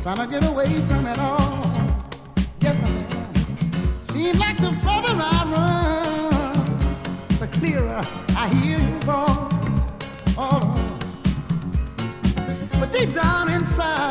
trying to get away from it all. Yes, I am. Seems like the further I run, the clearer I hear your voice. Oh, but deep down inside,